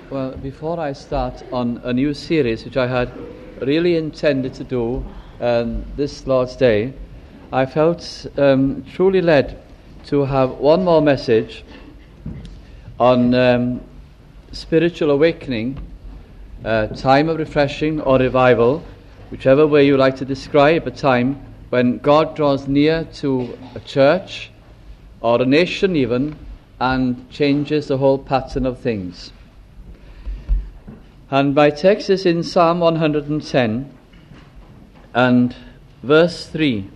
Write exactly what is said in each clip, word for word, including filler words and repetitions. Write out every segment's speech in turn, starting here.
Well, before I start on a new series, which I had really intended to do um, this Lord's Day, I felt um, truly led to have one more message on um, spiritual awakening, uh, time of refreshing or revival, whichever way you like to describe a time when God draws near to a church or a nation even and changes the whole pattern of things. And my text is in Psalm one hundred ten and verse three.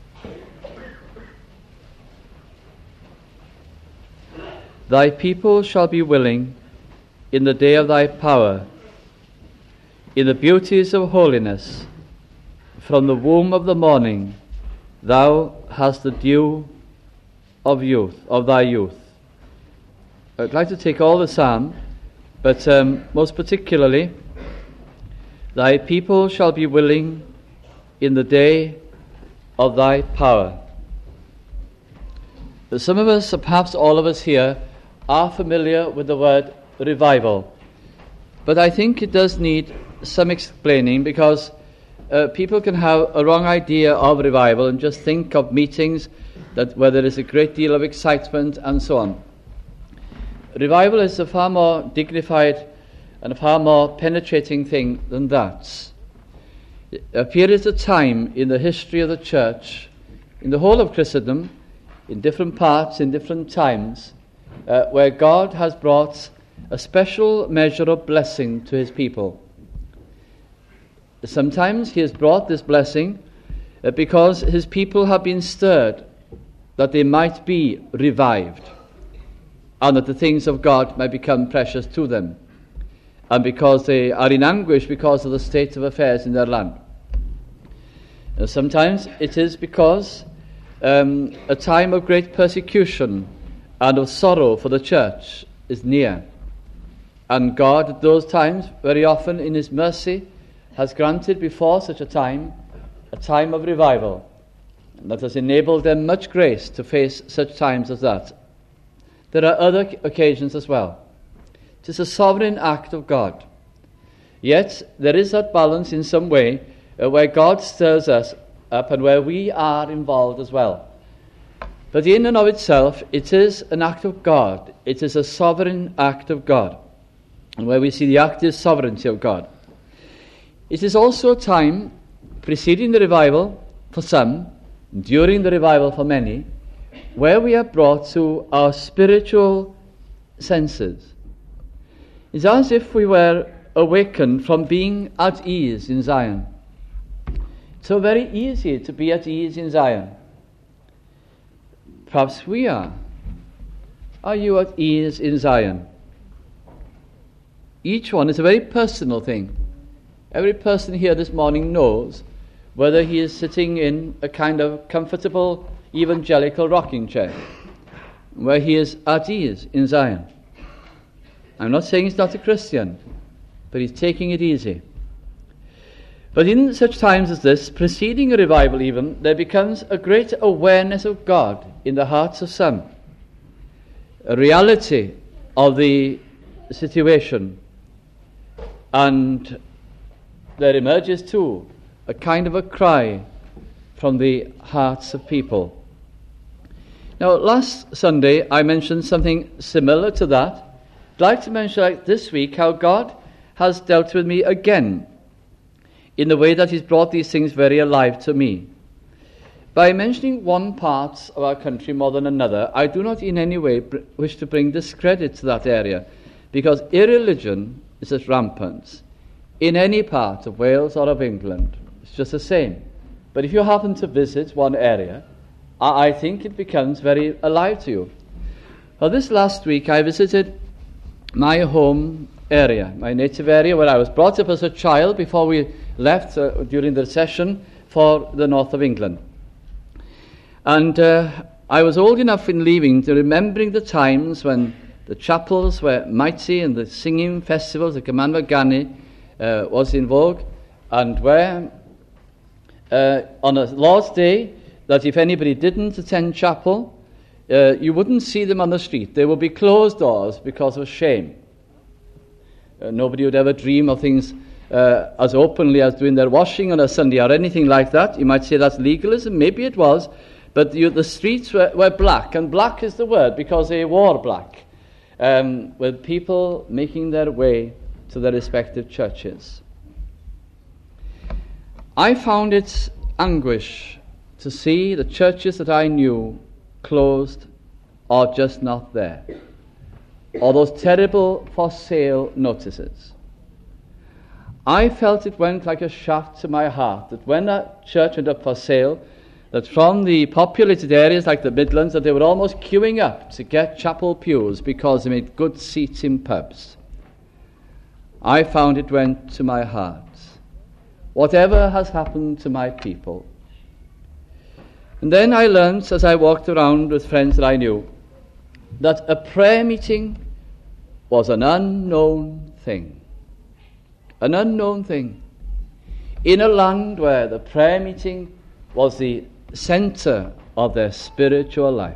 Thy people shall be willing in the day of thy power, in the beauties of holiness. From the womb of the morning thou hast the dew of youth, of thy youth. I'd like to take all the psalm, but um, most particularly, thy people shall be willing in the day of thy power. Some of us, perhaps all of us here, are familiar with the word revival, but I think it does need some explaining, because uh, people can have a wrong idea of revival and just think of meetings that where there is a great deal of excitement and so on. Revival is a far more dignified and a far more penetrating thing than that. A period of time in the history of the church, in the whole of Christendom, in different parts, in different times, uh, where God has brought a special measure of blessing to his people. Sometimes he has brought this blessing uh, because his people have been stirred that they might be revived, and that the things of God might become precious to them, and because they are in anguish because of the state of affairs in their land. And sometimes it is because um, a time of great persecution and of sorrow for the church is near, and God at those times, very often in his mercy, has granted before such a time a time of revival, and that has enabled them much grace to face such times as that. There are other occasions as well. It is a sovereign act of God. Yet there is that balance in some way uh, where God stirs us up and where we are involved as well. But in and of itself, it is an act of God. It is a sovereign act of God, and where we see the active sovereignty of God. It is also a time preceding the revival for some, during the revival for many, where we are brought to our spiritual senses. It's as if we were awakened from being at ease in Zion. It's so very easy to be at ease in Zion. Perhaps we are. Are you at ease in Zion? Each one is a very personal thing. Every person here this morning knows whether he is sitting in a kind of comfortable evangelical rocking chair, where he is at ease in Zion. I'm not saying he's not a Christian, but he's taking it easy. But in such times as this, preceding a revival even, there becomes a great awareness of God in the hearts of some, a reality of the situation, and there emerges too a kind of a cry from the hearts of people. Now, last Sunday I mentioned something similar to that. I'd like to mention like this week how God has dealt with me again in the way that he's brought these things very alive to me. By mentioning one part of our country more than another, I do not in any way br- wish to bring discredit to that area, because irreligion is as rampant in any part of Wales or of England. It's just the same. But if you happen to visit one area, I think it becomes very alive to you. Well, this last week I visited my home area, my native area, where I was brought up as a child before we left uh, during the session for the north of England. And uh, I was old enough in leaving to remembering the times when the chapels were mighty and the singing festivals, the Commandment Gani, uh, was in vogue, and where uh, on a Lord's Day, that if anybody didn't attend chapel, uh, you wouldn't see them on the street. There would be closed doors because of shame. Uh, nobody would ever dream of things uh, as openly as doing their washing on a Sunday or anything like that. You might say that's legalism. Maybe it was. But you, the streets were, were black, and black is the word because they wore black, um, with people making their way to their respective churches. I found it anguish to see the churches that I knew closed or just not there, or those terrible for sale notices. I felt it went like a shaft to my heart that when a church went up for sale, that from the populated areas like the Midlands, that they were almost queuing up to get chapel pews because they made good seats in pubs. I found it went to my heart. Whatever has happened to my people. And then I learned, as I walked around with friends that I knew, that a prayer meeting was an unknown thing. An unknown thing. In a land where the prayer meeting was the center of their spiritual life.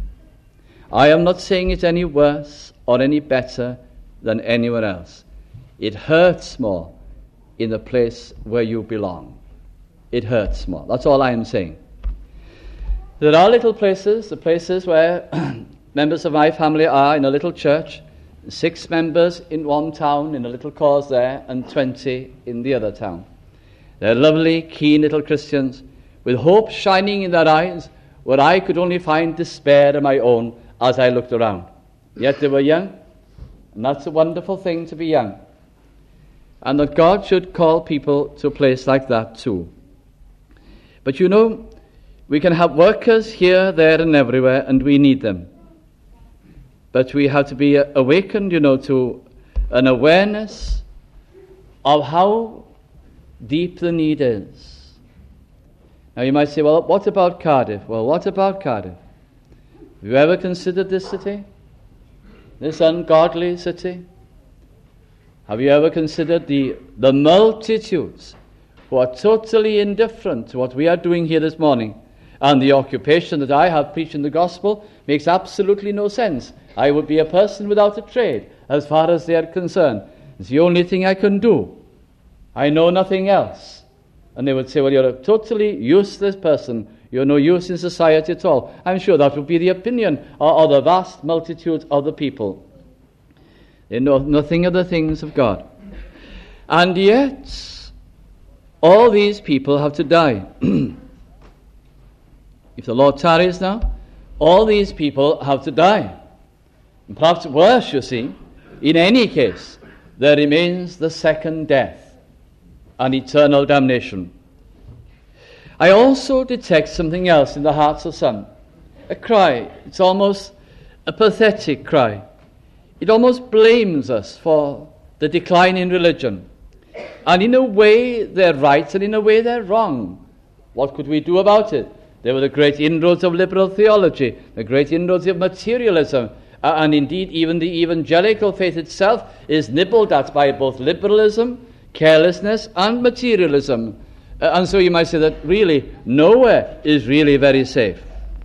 I am not saying it any worse or any better than anyone else. It hurts more in the place where you belong. It hurts more. That's all I am saying. There are little places, the places where members of my family are in a little church, six members in one town in a little cause there, and twenty in the other town. They're lovely, keen little Christians, with hope shining in their eyes, where I could only find despair of my own as I looked around. Yet they were young, and that's a wonderful thing to be young. And that God should call people to a place like that too. But you know, we can have workers here, there, and everywhere, and we need them. But we have to be awakened, you know, to an awareness of how deep the need is. Now you might say, well, what about Cardiff? Well, what about Cardiff? Have you ever considered this city? This ungodly city? Have you ever considered the, the multitudes who are totally indifferent to what we are doing here this morning? And the occupation that I have preaching the gospel makes absolutely no sense. I would be a person without a trade as far as they are concerned. It's the only thing I can do. I know nothing else. And they would say, well, you're a totally useless person. You're no use in society at all. I'm sure that would be the opinion of, of the vast multitude of the people. They know nothing of the things of God. And yet, all these people have to die. If the Lord tarries now, all these people have to die. And perhaps worse, you see, in any case, there remains the second death and eternal damnation. I also detect something else in the hearts of some. A cry. It's almost a pathetic cry. It almost blames us for the decline in religion. And in a way they're right and in a way they're wrong. What could we do about it? There were the great inroads of liberal theology, the great inroads of materialism, uh, and indeed even the evangelical faith itself is nibbled at by both liberalism, carelessness, and materialism. Uh, and so you might say that really nowhere is really very safe.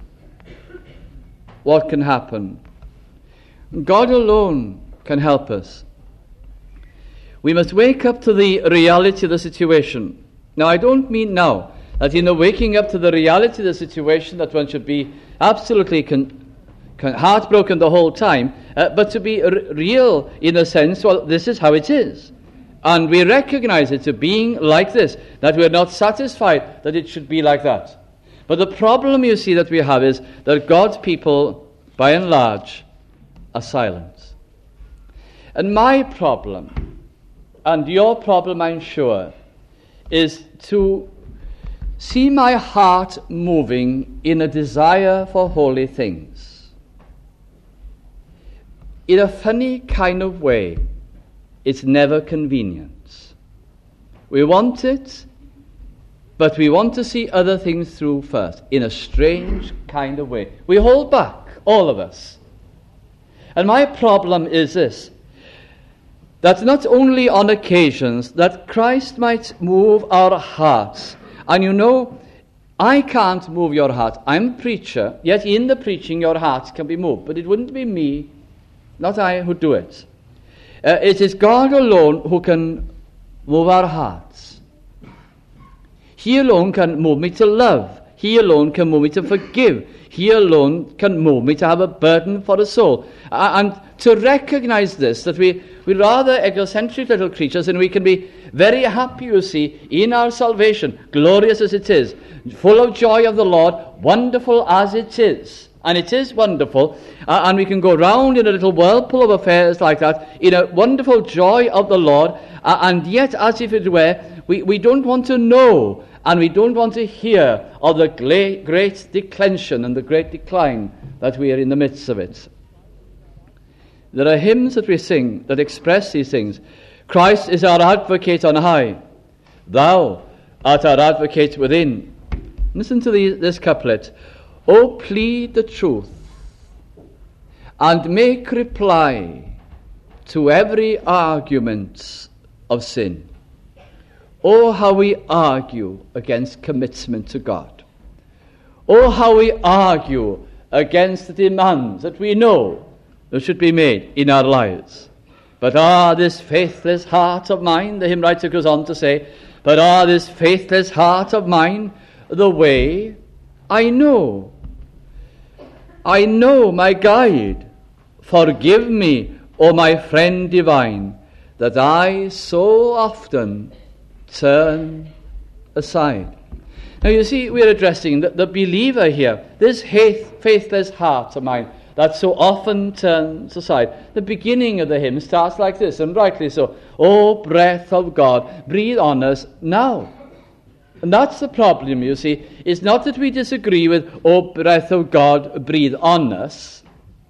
What can happen? God alone can help us. We must wake up to the reality of the situation. Now, I don't mean now that in the waking up to the reality of the situation that one should be absolutely con- con- heartbroken the whole time, uh, but to be r- real in the sense, well, this is how it is. And we recognize it to being like this, that we're not satisfied that it should be like that. But the problem, you see, that we have is that God's people, by and large, are silent. And my problem, and your problem, I'm sure, is to see my heart moving in a desire for holy things. In a funny kind of way, it's never convenient. We want it, but we want to see other things through first, in a strange kind of way. We hold back, all of us. And my problem is this, that not only on occasions that Christ might move our hearts, and you know, I can't move your heart. I'm a preacher, yet in the preaching your heart can be moved, but it wouldn't be me, not I, who do it. Uh, it is God alone who can move our hearts. He alone can move me to love. He alone can move me to forgive. He alone can move me to have a burden for the soul. Uh, and to recognize this, that we, we're rather egocentric little creatures, and we can be very happy, you see, in our salvation, glorious as it is, full of joy of the Lord, wonderful as it is. And it is wonderful, uh, and we can go round in a little whirlpool of affairs like that, in a wonderful joy of the Lord, uh, and yet, as if it were, we, we don't want to know, and we don't want to hear of the great, great declension and the great decline that we are in the midst of it. There are hymns that we sing that express these things. Christ is our advocate on high. Thou art our advocate within. Listen to the, this couplet. O plead the truth, and make reply to every argument of sin. Oh, how we argue against commitment to God. Oh, how we argue against the demands that we know that should be made in our lives. But ah, this faithless heart of mine, the hymn writer goes on to say, but ah, this faithless heart of mine, the way I know. I know my guide. Forgive me, O my friend divine, that I so often turn aside. Now you see, we're addressing the, the believer here, this faith, faithless heart of mine that so often turns aside. The beginning of the hymn starts like this, and rightly so. O breath of God, breathe on us now. And that's the problem, you see. It's not that we disagree with, O breath of God, breathe on us.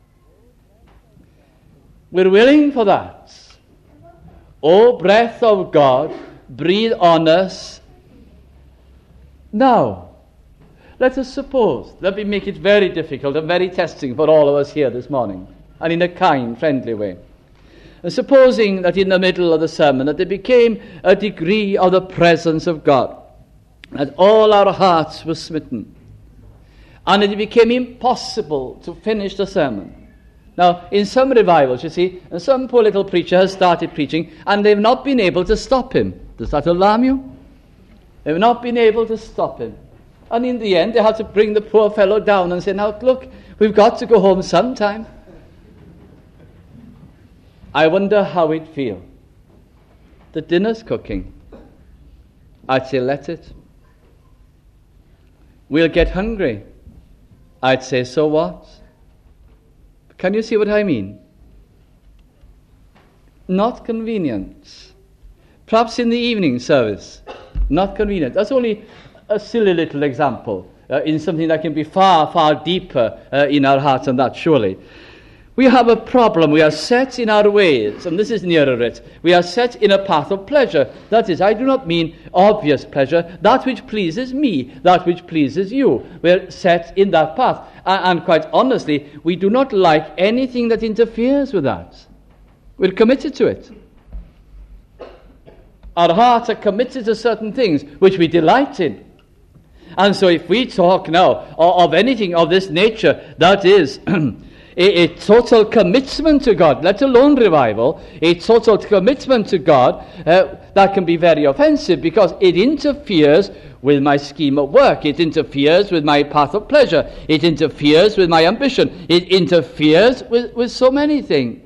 We're willing for that. O breath of God, breathe on us now. Let us suppose, let me make it very difficult and very testing for all of us here this morning, and in a kind, friendly way. And supposing that in the middle of the sermon that there became a degree of the presence of God, that all our hearts were smitten, and it became impossible to finish the sermon. Now, in some revivals, you see, and some poor little preacher has started preaching, and they've not been able to stop him. Does that alarm you? They've not been able to stop him. And in the end, they had to bring the poor fellow down and say, now, look, we've got to go home sometime. I wonder how it'd feel. The dinner's cooking. I'd say, let it. We'll get hungry. I'd say, so what? Can you see what I mean? Not convenient. Perhaps in the evening service. Not convenient. That's only a silly little example uh, in something that can be far, far deeper uh, in our hearts than that, surely. We have a problem. We are set in our ways, and this is nearer it. We are set in a path of pleasure. That is, I do not mean obvious pleasure, that which pleases me, that which pleases you. We are set in that path. And, and quite honestly, we do not like anything that interferes with that. We're committed to it. Our hearts are committed to certain things which we delight in. And so if we talk now of, of anything of this nature, that is a, a total commitment to God, let alone revival, a total commitment to God, uh, that can be very offensive because it interferes with my scheme of work. It interferes with my path of pleasure. It interferes with my ambition. It interferes with, with so many things.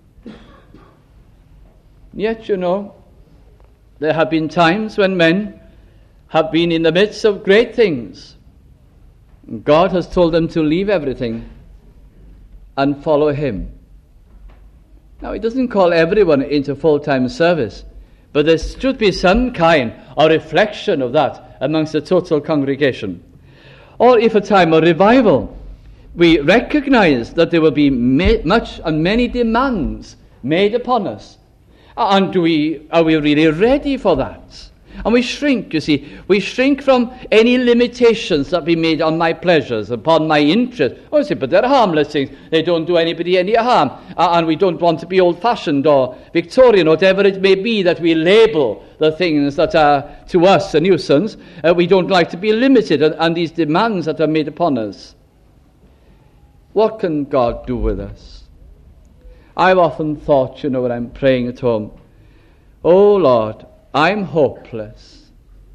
Yet, you know, there have been times when men have been in the midst of great things. God has told them to leave everything and follow him. Now, he doesn't call everyone into full-time service, but there should be some kind of reflection of that amongst the total congregation. Or if a time of revival, we recognize that there will be ma- much and many demands made upon us. And do we, are we really ready for that? And we shrink, you see. We shrink from any limitations that be made on my pleasures, upon my interest. Oh, you see, but they're harmless things. They don't do anybody any harm. Uh, and we don't want to be old-fashioned or Victorian, whatever it may be, that we label the things that are to us a nuisance. Uh, we don't like to be limited on, on these demands that are made upon us. What can God do with us? I've often thought, you know, when I'm praying at home, oh Lord, I'm hopeless.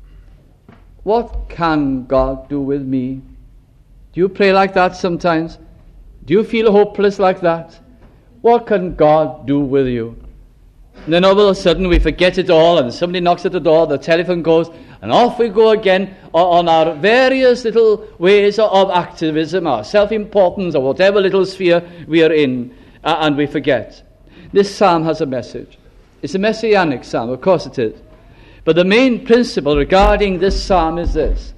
What can God do with me? Do you pray like that sometimes? Do you feel hopeless like that? What can God do with you? And then all of a sudden we forget it all, and somebody knocks at the door, the telephone goes, and off we go again on our various little ways of activism, our self-importance, or whatever little sphere we are in, and we forget. This psalm has a message. It's a messianic psalm, of course it is. But the main principle regarding this psalm is this.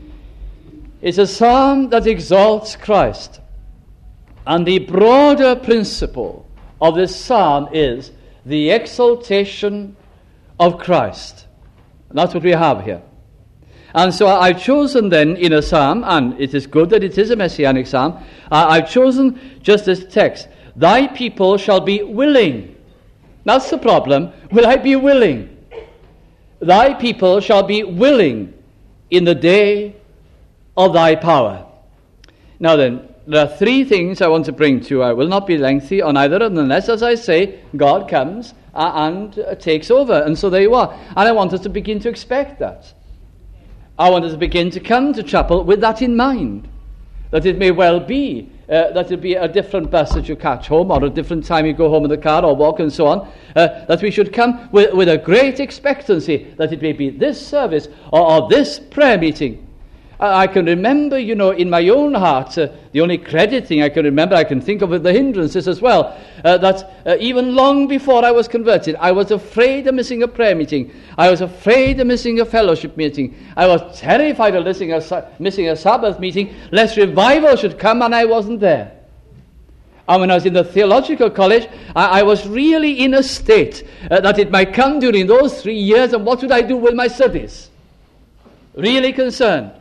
It's a psalm that exalts Christ. And the broader principle of this psalm is the exaltation of Christ. And that's what we have here. And so I've chosen then in a psalm, and it is good that it is a messianic psalm, uh, I've chosen just this text. Thy people shall be willing. That's the problem. Will I be willing? Thy people shall be willing in the day of thy power. Now then, there are three things I want to bring to you. I will not be lengthy on either of them, unless, as I say, God comes uh, and uh, takes over. And so there you are. And I want us to begin to expect that. I want us to begin to come to chapel with that in mind. That it may well be uh, that it be a different bus that you catch home, or a different time you go home in the car or walk and so on. Uh, that we should come with, with a great expectancy that it may be this service or, or this prayer meeting. I can remember, you know, in my own heart, uh, the only credit thing I can remember, I can think of the hindrances as well, uh, that uh, even long before I was converted, I was afraid of missing a prayer meeting. I was afraid of missing a fellowship meeting. I was terrified of missing a, missing a Sabbath meeting, lest revival should come and I wasn't there. And when I was in the theological college, I, I was really in a state uh, that it might come during those three years, and what would I do with my studies? Really concerned.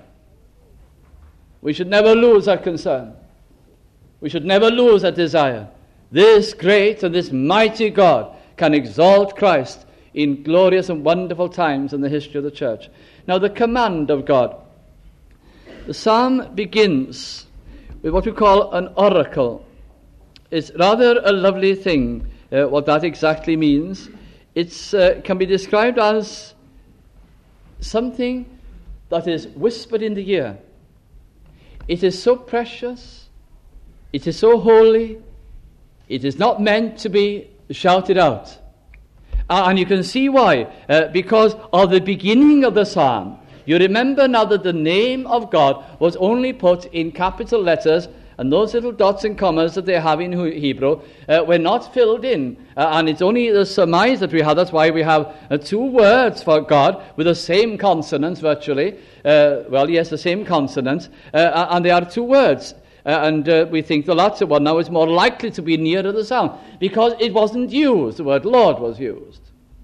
We should never lose our concern. We should never lose our desire. This great and this mighty God can exalt Christ in glorious and wonderful times in the history of the church. Now, the command of God. The psalm begins with what we call an oracle. It's rather a lovely thing, uh, what that exactly means. It uh, can be described as something that is whispered in the ear. It is so precious, it is so holy, it is not meant to be shouted out. Uh, and you can see why, uh, because of the beginning of the psalm. You remember now that the name of God was only put in capital letters, and those little dots and commas that they have in Hebrew uh, were not filled in. Uh, and it's only the surmise that we have. That's why we have uh, two words for God with the same consonants virtually. Uh, well, yes, the same consonants. Uh, and they are two words. Uh, and uh, we think the latter one now is more likely to be nearer the sound, because it wasn't used. The word Lord was used.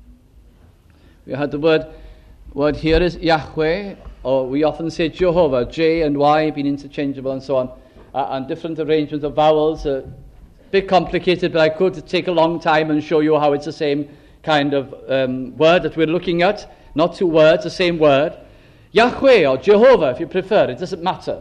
We had the word, word here is Yahweh, or we often say Jehovah, J and Y being interchangeable and so on. Uh, and different arrangements of vowels, a uh, bit complicated, but I could take a long time and show you how it's the same kind of um, word that we're looking at. Not two words, the same word. Yahweh or Jehovah, if you prefer, it doesn't matter.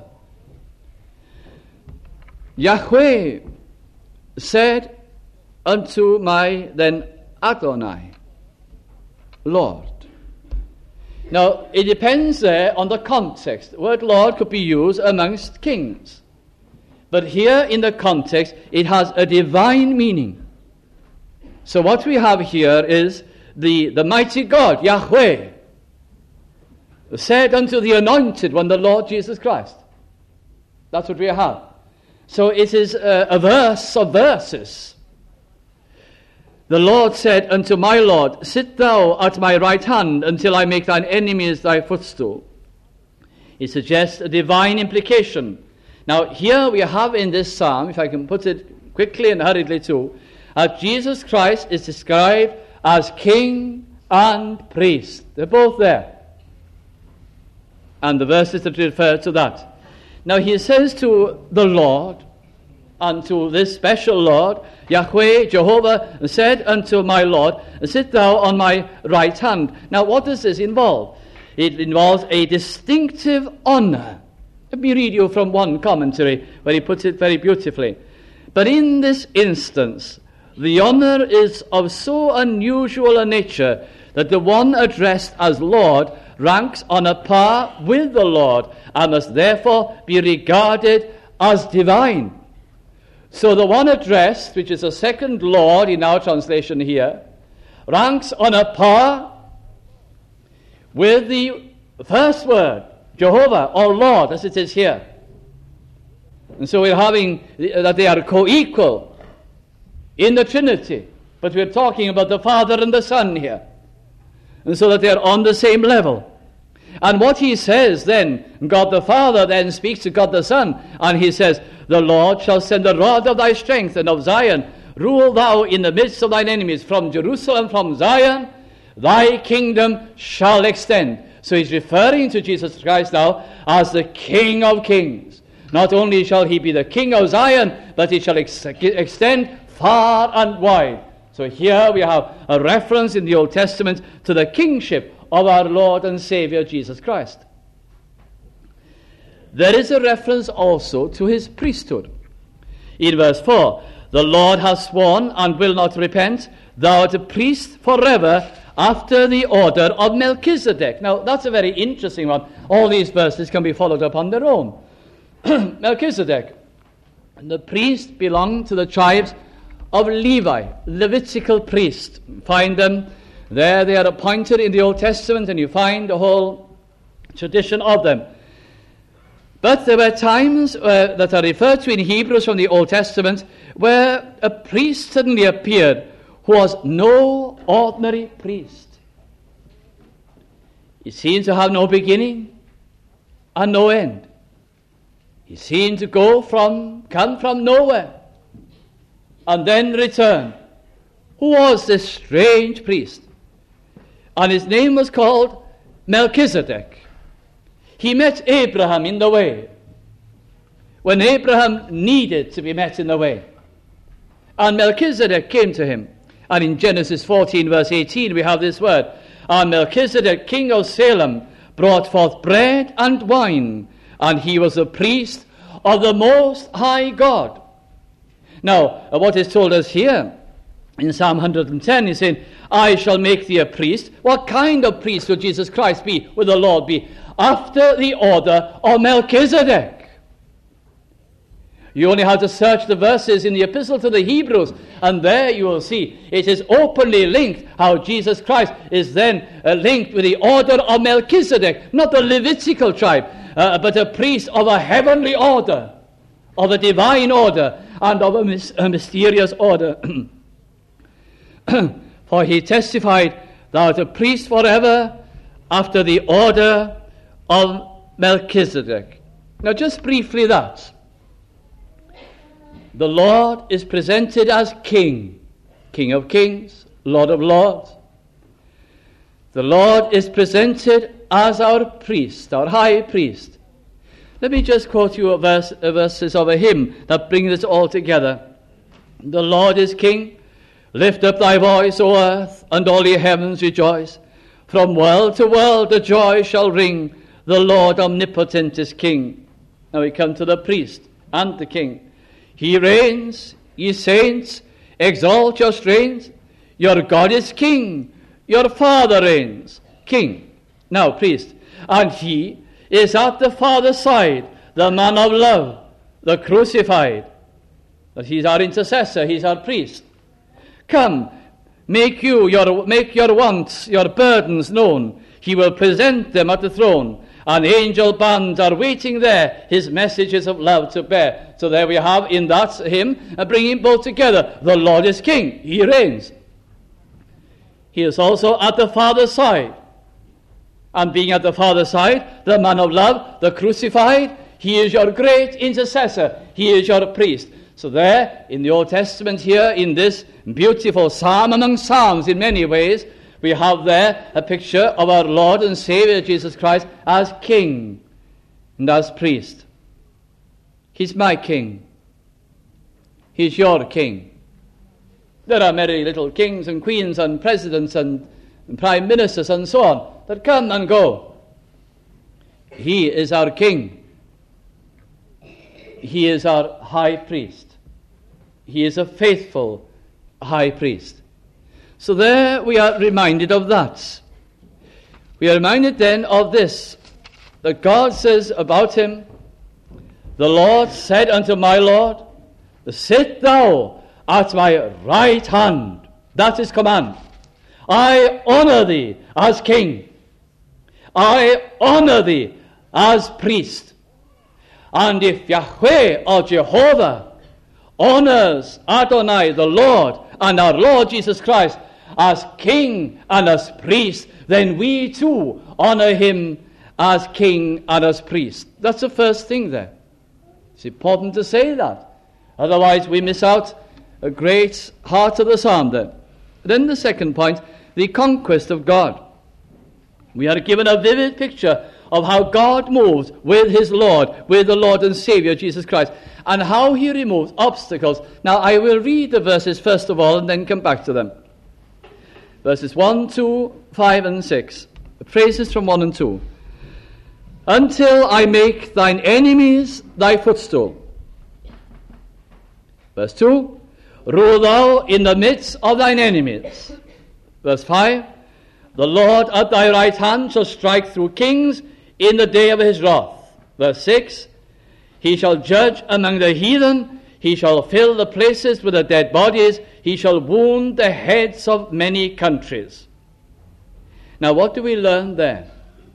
Yahweh said unto my then Adonai, Lord. Now, it depends there on the context. The word Lord could be used amongst kings. But here in the context, it has a divine meaning. So what we have here is the, the mighty God, Yahweh, said unto the anointed one, the Lord Jesus Christ. That's what we have. So it is a, a verse of verses. The Lord said unto my Lord, sit thou at my right hand until I make thine enemies thy footstool. It suggests a divine implication. Now, here we have in this psalm, if I can put it quickly and hurriedly too, uh, Jesus Christ is described as king and priest. They're both there. And the verses that refer to that. Now, he says to the Lord, and to this special Lord, Yahweh, Jehovah, said unto my Lord, sit thou on my right hand. Now, what does this involve? It involves a distinctive honor. Let me read you from one commentary where he puts it very beautifully. But in this instance, The honor is of so unusual a nature that the one addressed as Lord ranks on a par with the Lord and must therefore be regarded as divine. So the one addressed, which is a second Lord in our translation here, ranks on a par with the first word, Jehovah or Lord, as it is here. And so we're having that they are co-equal in the Trinity, but we're talking about the Father and the Son here. And so that they're on the same level. And what he says then, God the Father then speaks to God the Son, and he says, the Lord shall send the rod of thy strength, and of Zion rule thou in the midst of thine enemies. From Jerusalem, from Zion, thy kingdom shall extend. So he's referring to Jesus Christ now as the King of kings. Not only shall he be the King of Zion, but he shall ex- extend far and wide. So here we have a reference in the Old Testament to the kingship of our Lord and Savior Jesus Christ. There is a reference also to his priesthood. In verse four, the Lord has sworn and will not repent, thou art a priest forever after the order of Melchizedek. Now that's a very interesting one. All these verses can be followed up on their own. Melchizedek, the priest, belonged to the tribes of Levi, Levitical priest. Find them there, they are appointed in the Old Testament, and you find the whole tradition of them. But there were times uh, that are referred to in Hebrews from the Old Testament where a priest suddenly appeared who was no ordinary priest. He seemed to have no beginning and no end. He seemed to go from, come from nowhere, and then return. Who was this strange priest? And his name was called Melchizedek. He met Abraham in the way, when Abraham needed to be met in the way. And Melchizedek came to him. And in Genesis fourteen, verse eighteen, we have this word. And Melchizedek, king of Salem, brought forth bread and wine, and he was a priest of the Most High God. Now, what is told us here in Psalm one hundred ten is saying, I shall make thee a priest. What kind of priest will Jesus Christ be? Will the Lord be? After the order of Melchizedek. You only have to search the verses in the epistle to the Hebrews, and there you will see it is openly linked how Jesus Christ is then uh, linked with the order of Melchizedek, not the Levitical tribe, uh, but a priest of a heavenly order, of a divine order, and of a, mis- a mysterious order. For he testified, thou art a priest forever after the order of Melchizedek. Now just briefly that. The Lord is presented as King, King of kings, Lord of lords. The Lord is presented as our priest, our high priest. Let me just quote you a verse, a verses of a hymn that bring this all together. The Lord is King. Lift up thy voice, O earth, and all ye heavens rejoice. From world to world the joy shall ring. The Lord omnipotent is King. Now we come to the priest and the King. He reigns, ye saints, exalt your strains. Your God is King, your Father reigns, King. Now, priest, and he is at the Father's side, the man of love, the crucified. But he's our intercessor, he's our priest. Come, make you your make your wants, your burdens known. He will present them at the throne. And angel bands are waiting there, his messages of love to bear. So there we have in that hymn, uh, bringing both together. The Lord is King, he reigns. He is also at the Father's side. And being at the Father's side, the man of love, the crucified, he is your great intercessor. He is your priest. So there, in the Old Testament here, in this beautiful psalm among psalms in many ways, we have there a picture of our Lord and Savior Jesus Christ as King and as priest. He's my King. He's your King. There are many little kings and queens and presidents and, and prime ministers and so on that come and go. He is our King. He is our high priest. He is a faithful high priest. So there we are reminded of that. We are reminded then of this, that God says about him, the Lord said unto my Lord, sit thou at my right hand. That is command. I honor thee as king. I honor thee as priest. And if Yahweh or Jehovah honors Adonai, the Lord, and our Lord Jesus Christ as king and as priest, then we too honor him as king and as priest. That's the first thing there. It's important to say that. Otherwise we miss out a great heart of the psalm then. Then the second point, the conquest of God. We are given a vivid picture of how God moves with his Lord, with the Lord and Savior Jesus Christ, and how he removes obstacles. Now I will read the verses first of all and then come back to them. Verses one, two, five and six. The praises from one and two. Until I make thine enemies thy footstool. Verse two. Rule thou in the midst of thine enemies. Verse five. The Lord at thy right hand shall strike through kings in the day of his wrath. Verse six. He shall judge among the heathen. He shall fill the places with the dead bodies. He shall wound the heads of many countries. Now what do we learn there?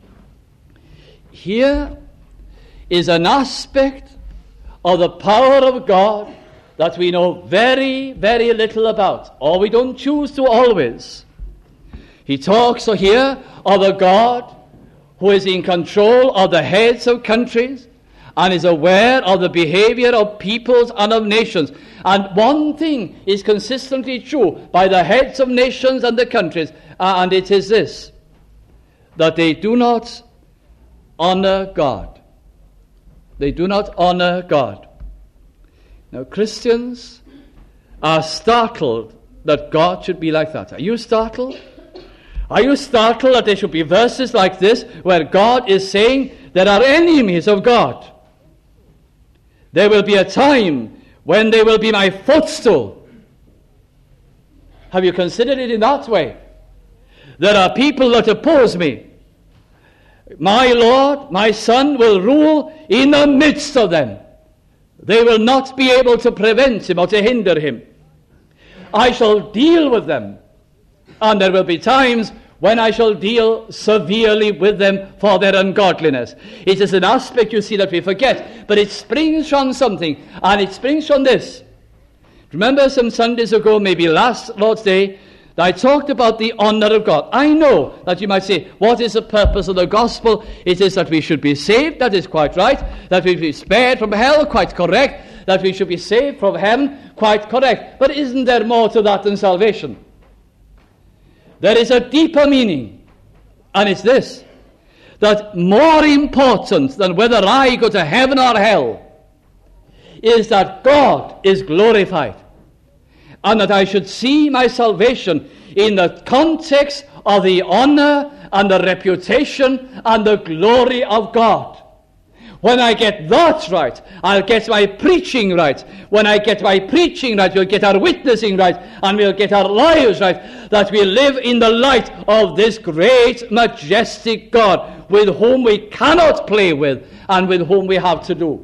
Here is an aspect of the power of God that we know very, very little about, or we don't choose to always. He talks here of a God who is in control of the heads of countries and is aware of the behavior of peoples and of nations. And one thing is consistently true by the heads of nations and the countries, and it is this, that they do not honor God. They do not honor God. Now, Christians are startled that God should be like that. Are you startled? Are you startled that there should be verses like this where God is saying there are enemies of God? There will be a time when they will be my footstool. Have you considered it in that way? There are people that oppose me. My Lord, my Son, will rule in the midst of them. They will not be able to prevent him or to hinder him. I shall deal with them. And there will be times when I shall deal severely with them for their ungodliness. It is an aspect, you see, that we forget. But it springs from something. And it springs from this. Remember some Sundays ago, maybe last Lord's Day, I talked about the honor of God. I know that you might say, what is the purpose of the gospel? It is that we should be saved. That is quite right. That we should be spared from hell. Quite correct. That we should be saved from heaven. Quite correct. But isn't there more to that than salvation? There is a deeper meaning. And it's this. That more important than whether I go to heaven or hell is that God is glorified. And that I should see my salvation in the context of the honor and the reputation and the glory of God. When I get that right, I'll get my preaching right. When I get my preaching right, we'll get our witnessing right, and we'll get our lives right, that we live in the light of this great, majestic God with whom we cannot play with and with whom we have to do.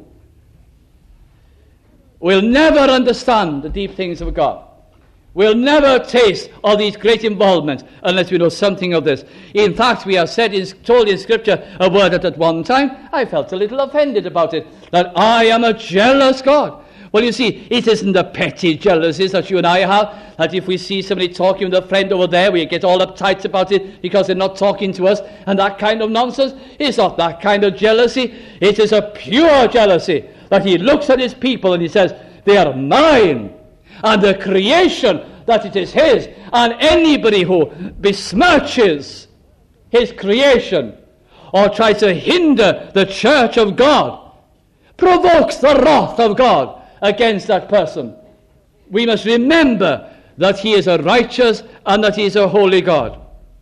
We'll never understand the deep things of God. We'll never taste of these great involvements unless we know something of this. In fact, we are said in, told in Scripture a word that at one time I felt a little offended about it, that I am a jealous God. Well, you see, it isn't the petty jealousies that you and I have, that if we see somebody talking with a friend over there, we get all uptight about it because they're not talking to us, and that kind of nonsense. It's not that kind of jealousy. It is a pure jealousy, that he looks at his people and he says, they are mine. And the creation, that it is his. And anybody who besmirches his creation or tries to hinder the church of God provokes the wrath of God against that person. We must remember that he is a righteous and that he is a holy God.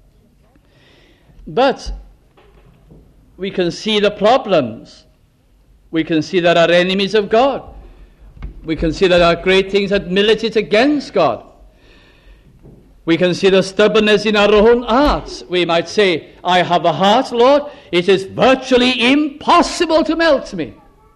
But we can see the problems. We can see there are enemies of God. We can see that there are great things that militate against God. We can see the stubbornness in our own hearts. We might say, I have a heart, Lord. It is virtually impossible to melt me.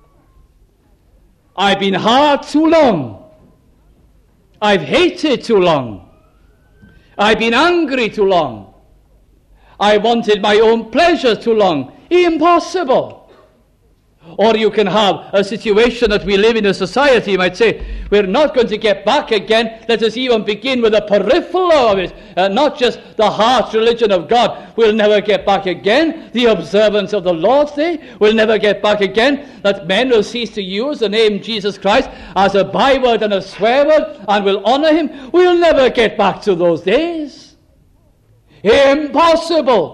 I've been hard too long. I've hated too long. I've been angry too long. I wanted my own pleasure too long. Impossible. Or you can have a situation that we live in a society, you might say, we're not going to get back again. Let us even begin with the peripheral of it, and not just the heart religion of God. We'll never get back again. The observance of the Lord's Day, we'll never get back again. That men will cease to use the name Jesus Christ as a byword and a swear word, and will honor him. We'll never get back to those days. Impossible.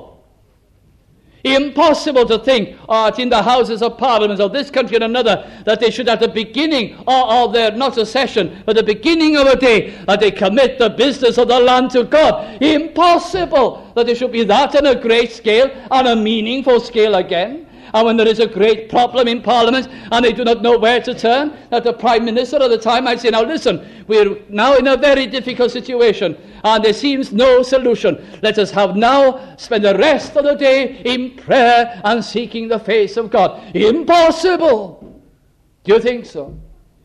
Impossible to think uh, in the Houses of Parliament of this country and another that they should at the beginning of, of their, not a session, but the beginning of a day, that they commit the business of the land to God. Impossible that there should be that on a great scale, on a meaningful scale again. And when there is a great problem in Parliament and they do not know where to turn, that the Prime Minister at the time might say, now listen, we're now in a very difficult situation and there seems no solution. Let us have now spend the rest of the day in prayer and seeking the face of God. Impossible! Do you think so?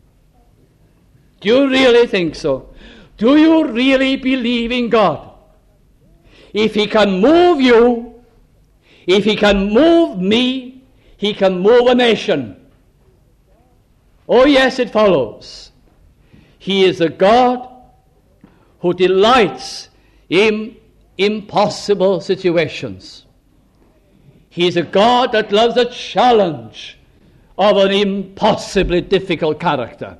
Do you really think so? Do you really believe in God? If he can move you, if he can move me, he can move a nation. Oh yes, it follows. He is a God who delights in impossible situations. He is a God that loves a challenge of an impossibly difficult character.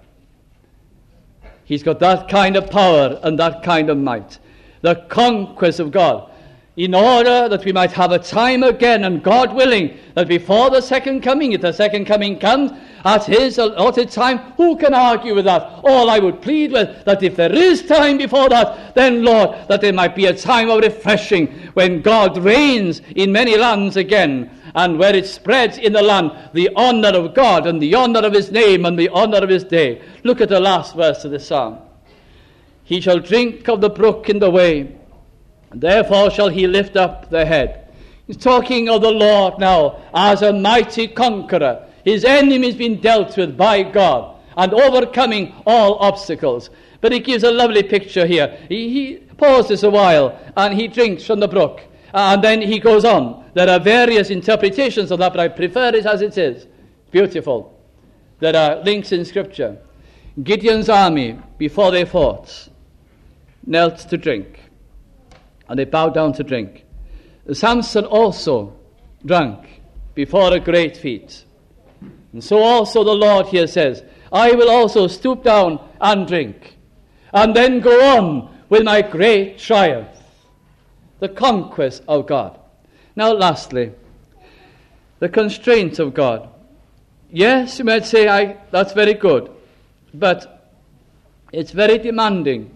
He's got that kind of power and that kind of might. The conquest of God. In order that we might have a time again, and God willing, that before the second coming, if the second coming comes at his allotted time, who can argue with that? All I would plead with, that if there is time before that, then, Lord, that there might be a time of refreshing when God reigns in many lands again, and where it spreads in the land the honor of God and the honor of his name and the honor of his day. Look at the last verse of the psalm. He shall drink of the brook in the way, therefore shall he lift up the head. He's talking of the Lord now as a mighty conqueror. His enemies been dealt with by God and overcoming all obstacles. But he gives a lovely picture here. He, he pauses a while and he drinks from the brook. And then he goes on. There are various interpretations of that, but I prefer it as it is. Beautiful. There are links in Scripture. Gideon's army, before they fought, knelt to drink. And they bowed down to drink. Samson also drank before a great feat. And so also the Lord here says, I will also stoop down and drink, and then go on with my great triumph, the conquest of God. Now lastly, the constraints of God. Yes, you might say, I, that's very good, but it's very demanding.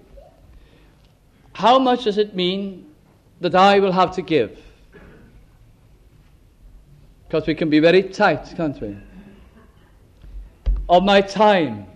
How much does it mean that I will have to give? Because we can be very tight, can't we? Of my time,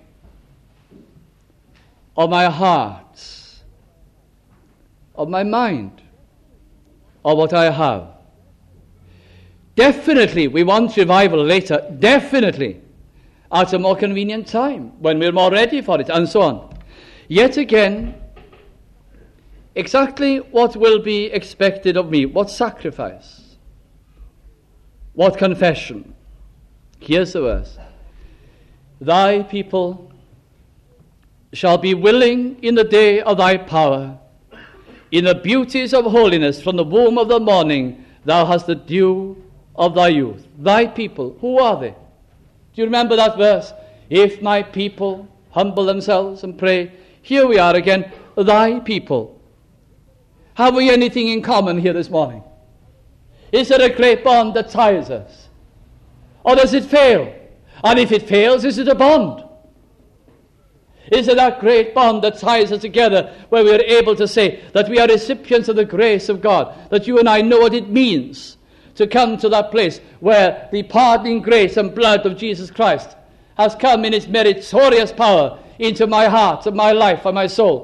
of my heart, of my mind, of what I have. Definitely, we want revival later, definitely, at a more convenient time, when we're more ready for it, and so on. Yet again, exactly what will be expected of me? What sacrifice? What confession? Here's the verse. Thy people shall be willing in the day of thy power. In the beauties of holiness, from the womb of the morning, thou hast the dew of thy youth. Thy people, who are they? Do you remember that verse? If my people humble themselves and pray. Here we are again, thy people. Have we anything in common here this morning? Is there a great bond that ties us? Or does it fail? And if it fails, is it a bond? Is it that great bond that ties us together, where we are able to say that we are recipients of the grace of God, that you and I know what it means to come to that place where the pardoning grace and blood of Jesus Christ has come in its meritorious power into my heart and my life and my soul,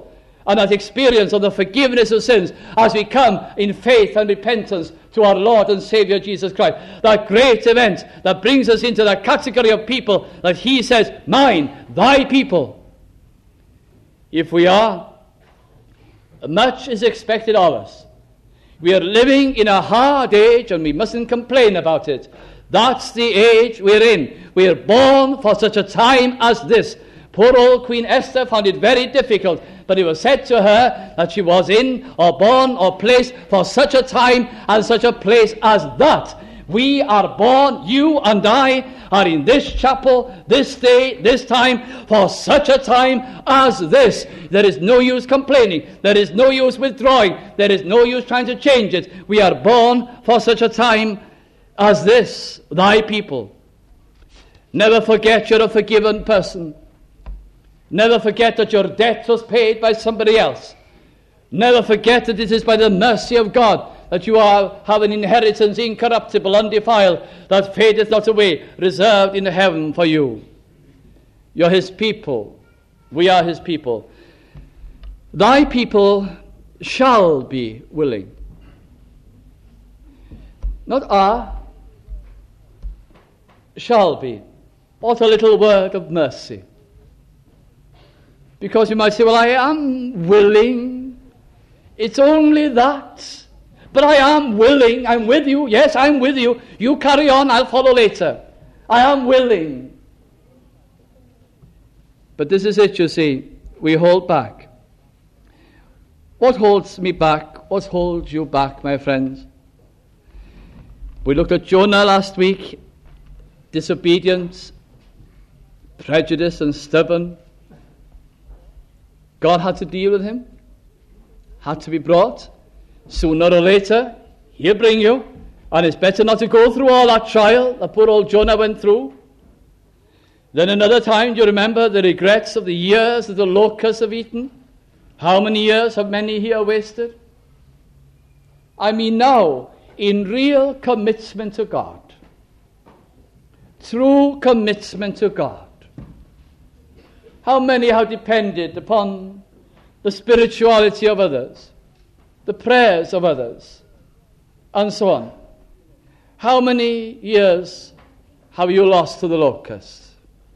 and that experience of the forgiveness of sins as we come in faith and repentance to our Lord and Savior Jesus Christ. That great event that brings us into the category of people that he says, mine, thy people. If we are, much is expected of us. We are living in a hard age and we mustn't complain about it. That's the age we're in. We are born for such a time as this. Poor old Queen Esther found it very difficult, but it was said to her that she was in or born or placed for such a time and such a place as that. We are born, you and I are in this chapel, this day, this time, for such a time as this. There is no use complaining. There is no use withdrawing. There is no use trying to change it. We are born for such a time as this, thy people. Never forget you're a forgiven person. Never forget that your debt was paid by somebody else. Never forget that it is by the mercy of God that you are, have an inheritance incorruptible, undefiled, that fadeth not away, reserved in heaven for you. You're his people. We are his people. Thy people shall be willing. Not are, shall be. What a little word of mercy. Because you might say, well, I am willing. It's only that. But I am willing. I'm with you. Yes, I'm with you. You carry on. I'll follow later. I am willing. But this is it, you see. We hold back. What holds me back? What holds you back, my friends? We looked at Jonah last week. Disobedience, prejudice, and stubborn. God had to deal with him. Had to be brought. Sooner or later, he'll bring you. And it's better not to go through all that trial that poor old Jonah went through. Then another time, do you remember the regrets of the years that the locusts have eaten? How many years have many here wasted? I mean now, in real commitment to God. True commitment to God. How many have depended upon the spirituality of others, the prayers of others, and so on? How many years have you lost to the locusts?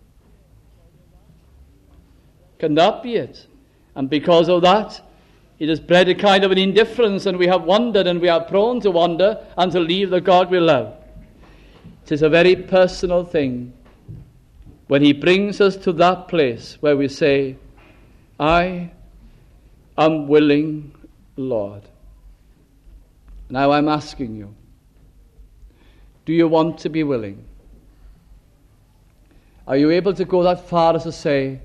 Can that be it? And because of that, it has bred a kind of an indifference, and we have wandered, and we are prone to wander and to leave the God we love. It is a very personal thing when he brings us to that place where we say, I am willing, Lord. Now I'm asking you, do you want to be willing? Are you able to go that far as to say,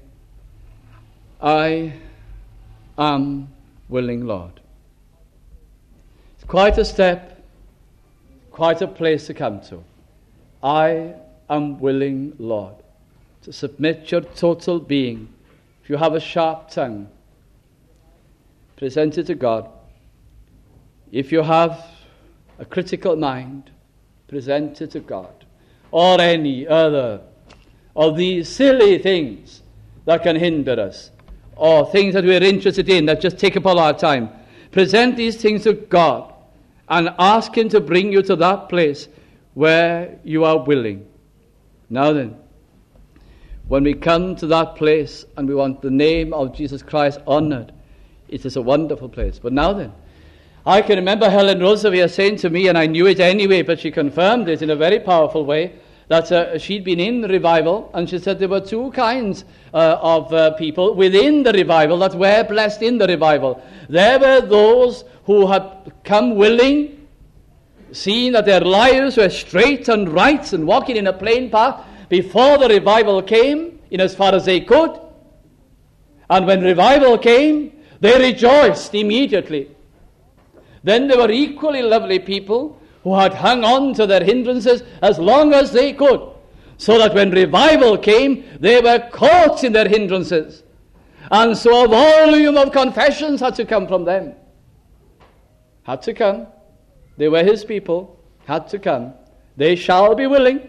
I am willing, Lord? It's quite a step, quite a place to come to. I am willing, Lord, to submit your total being. If you have a sharp tongue, present it to God. If you have a critical mind, present it to God. Or any other of these silly things that can hinder us, or things that we're interested in that just take up all our time. Present these things to God and ask him to bring you to that place where you are willing. Now then, when we come to that place and we want the name of Jesus Christ honored, it is a wonderful place. But now then, I can remember Helen Roosevelt saying to me, and I knew it anyway, but she confirmed it in a very powerful way, that uh, she'd been in revival, and she said there were two kinds uh, of uh, people within the revival that were blessed in the revival. There were those who had come willing, seeing that their lives were straight and right and walking in a plain path before the revival came, in as far as they could. And when revival came, they rejoiced immediately. Then there were equally lovely people who had hung on to their hindrances as long as they could, so that when revival came, they were caught in their hindrances. And so a volume of confessions had to come from them. Had to come. They were his people, had to come. They shall be willing.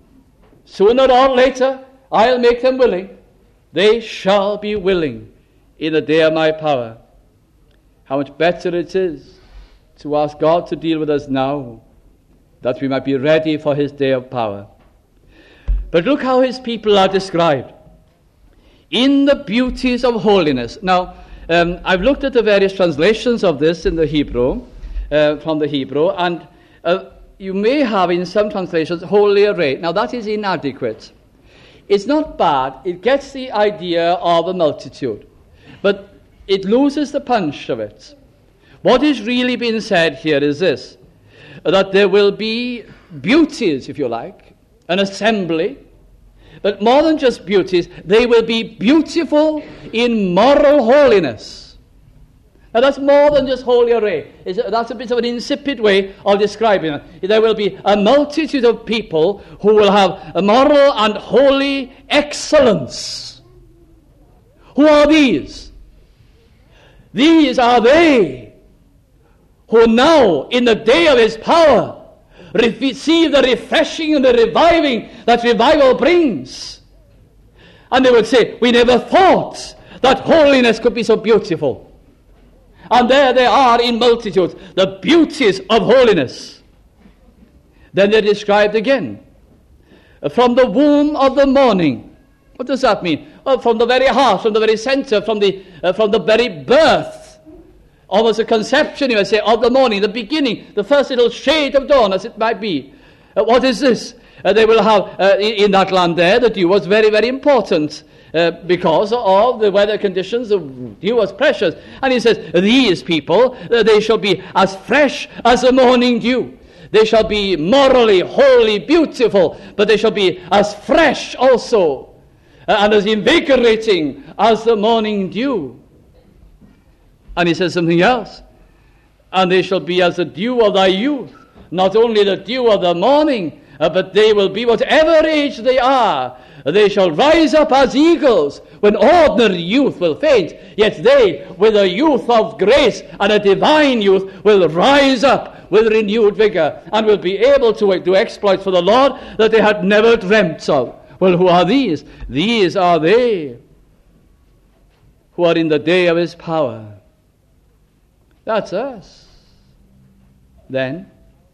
Sooner or later, I'll make them willing. They shall be willing in the day of my power. How much better it is to ask God to deal with us now, that we might be ready for his day of power. But look how his people are described. In the beauties of holiness. Now, um, I've looked at the various translations of this in the Hebrew, uh, from the Hebrew, and uh, you may have in some translations, holy array. Now, that is inadequate. It's not bad. It gets the idea of a multitude. But it loses the punch of it. What is really being said here is this, that there will be beauties, if you like, an assembly, but more than just beauties, they will be beautiful in moral holiness. Now that's more than just holy array. It's, that's a bit of an insipid way of describing it. There will be a multitude of people who will have a moral and holy excellence. Who are these? These are they who now, in the day of his power, receive the refreshing and the reviving that revival brings. And they would say, we never thought that holiness could be so beautiful. And there they are in multitudes, the beauties of holiness. Then they're described again. From the womb of the morning. What does that mean? Well, from the very heart, from the very center, from the, uh, from the very birth. Almost a conception, you might say, of the morning, the beginning, the first little shade of dawn, as it might be. Uh, what is this? Uh, they will have, uh, in, in that land there, the dew was very, very important uh, because of the weather conditions. The dew was precious. And he says, these people, uh, they shall be as fresh as the morning dew. They shall be morally, wholly, beautiful, but they shall be as fresh also uh, and as invigorating as the morning dew. And he says something else. And they shall be as the dew of thy youth. Not only the dew of the morning, uh, but they will be whatever age they are. They shall rise up as eagles when ordinary youth will faint. Yet they, with a youth of grace and a divine youth, will rise up with renewed vigor and will be able to do exploits for the Lord that they had never dreamt of. Well, who are these? These are they who are in the day of his power. That's us. Then,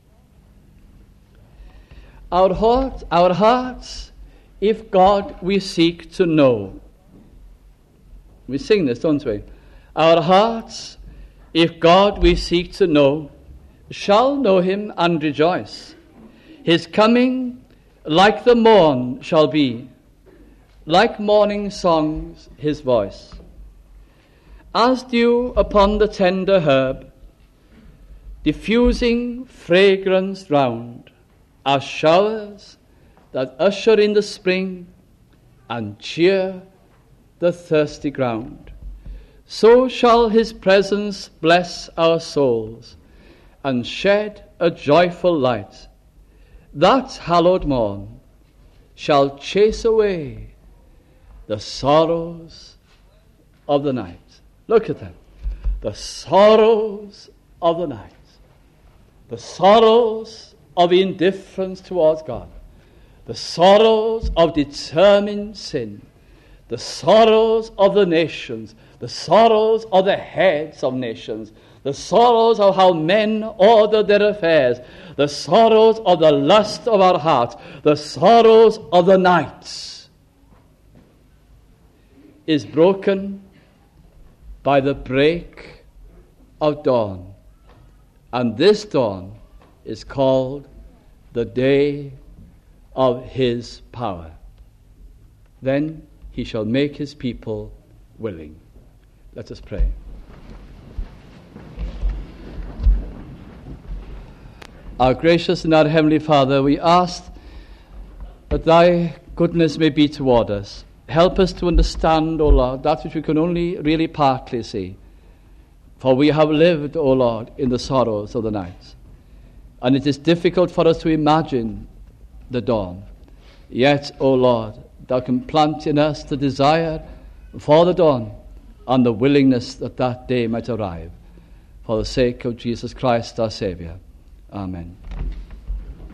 our heart, our hearts, if God we seek to know. We sing this, don't we? Our hearts, if God we seek to know, shall know him and rejoice. His coming like the morn shall be, like morning songs his voice. As dew upon the tender herb, diffusing fragrance round, as showers that usher in the spring and cheer the thirsty ground. So shall his presence bless our souls and shed a joyful light. That hallowed morn shall chase away the sorrows of the night. Look at them. The sorrows of the night. The sorrows of indifference towards God. The sorrows of determined sin. The sorrows of the nations. The sorrows of the heads of nations. The sorrows of how men order their affairs. The sorrows of the lust of our hearts. The sorrows of the nights is broken by the break of dawn. And this dawn is called the day of his power. Then he shall make his people willing. Let us pray. Our gracious and our heavenly Father, we ask that thy goodness may be toward us. Help us to understand, O Lord, that which we can only really partly see. For we have lived, O Lord, in the sorrows of the night. And it is difficult for us to imagine the dawn. Yet, O Lord, thou can plant in us the desire for the dawn and the willingness that that day might arrive. For the sake of Jesus Christ, our Saviour. Amen.